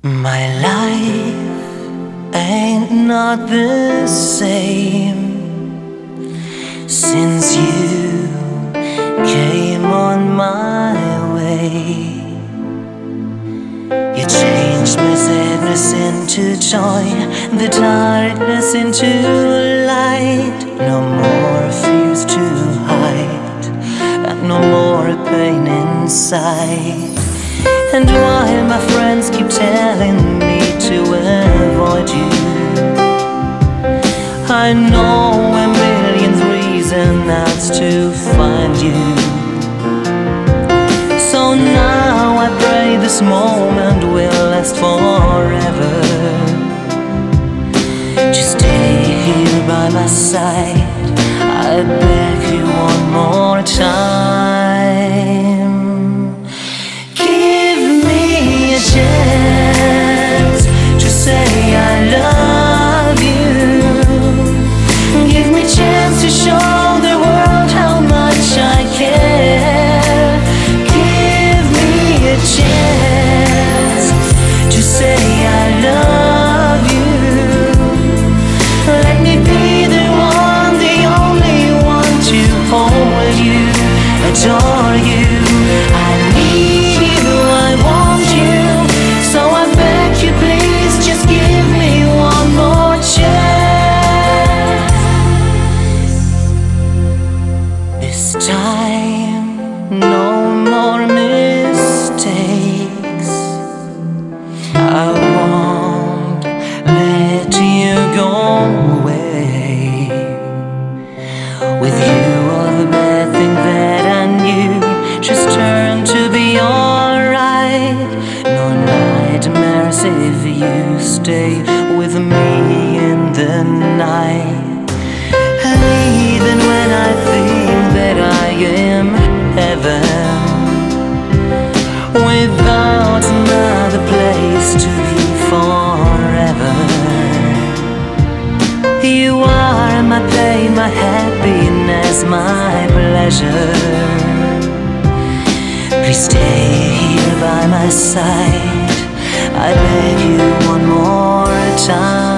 My life ain't not the same since you came on my way. You changed my sadness into joy, the darkness into light. No more fears to hide, and no more pain inside. And while my friends keep telling me to avoid you, I know a million reasons to find you. So now I pray this moment will last forever. Just stay here by my side, I beg you one more time. Chance to say I love you. Give me chance to show the world how much I care. Give me a chance to say I love you. Let me be the one, the only one to hold you, adore you. I need you, I want you. So I beg you, please, just give me one more chance. This time, no more mistakes. I won't let you go away. With you, all the bad things that I knew just turned to be alright. No nightmares if you stay with me in the night. And even when I think that I am heaven, without another place to be forever, you are my pain, my happiness, my pleasure. Please stay here by my side, I beg you one more time.